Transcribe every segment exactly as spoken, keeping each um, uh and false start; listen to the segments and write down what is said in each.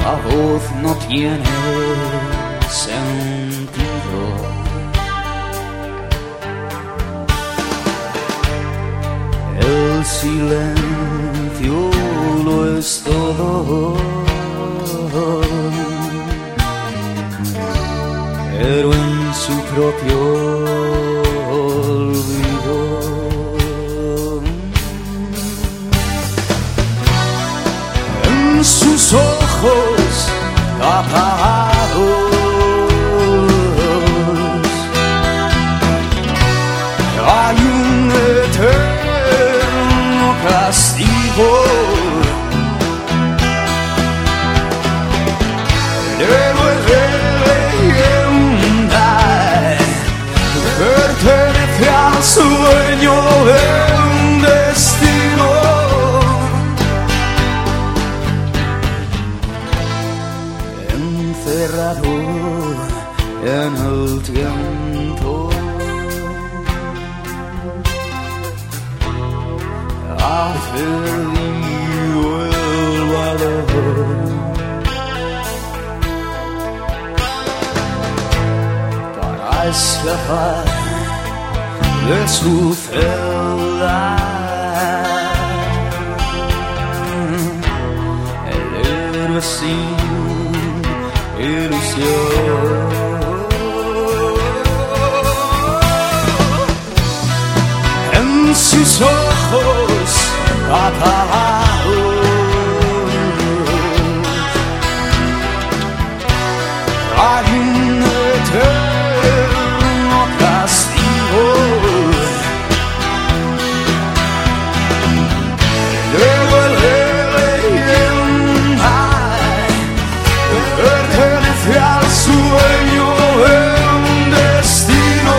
la voz no tiene sentido. El silencio lo es todo, pero en su propio olvido. En sus ojos apagados hay un eterno castigo. Pero es leyenda, pertenece al sueño de un destino. Encerrado en el tiempo, ha perdido el valor para escapar de su celda. El héroe sin ilusión. En sus ojos apagados hay un eterno castigo. Luego el leyenda pertenece al sueño de un destino.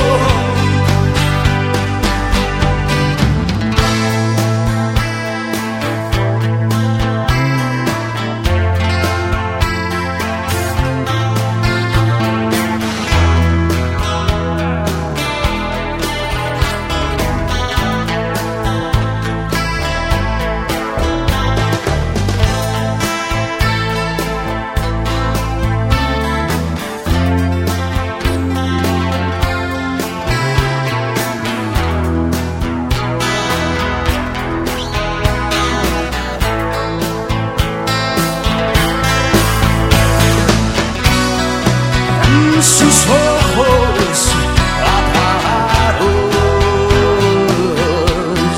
Sus ojos apagados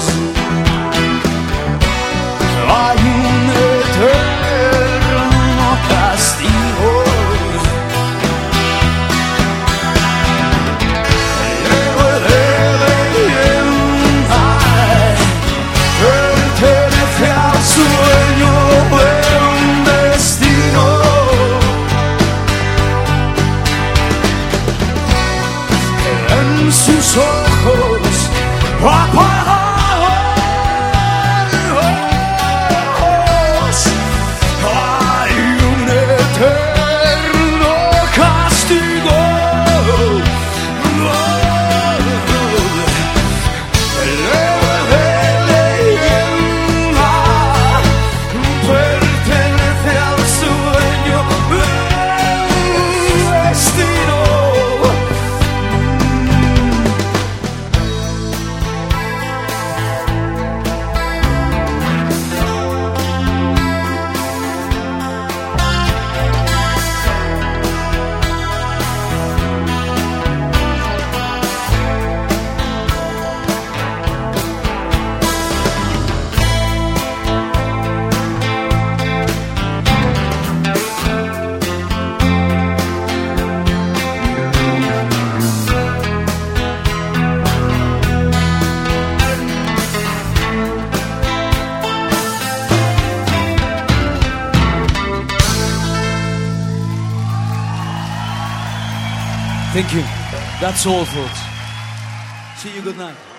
hay un eterno castigo. Luego el leyenda pertenece al sueño de un destino. Sus ojos apagados hay un eterno castigo. El héroe de leyenda pertenece al sueño del destino. Thank you. That's all, folks. See you. Good night.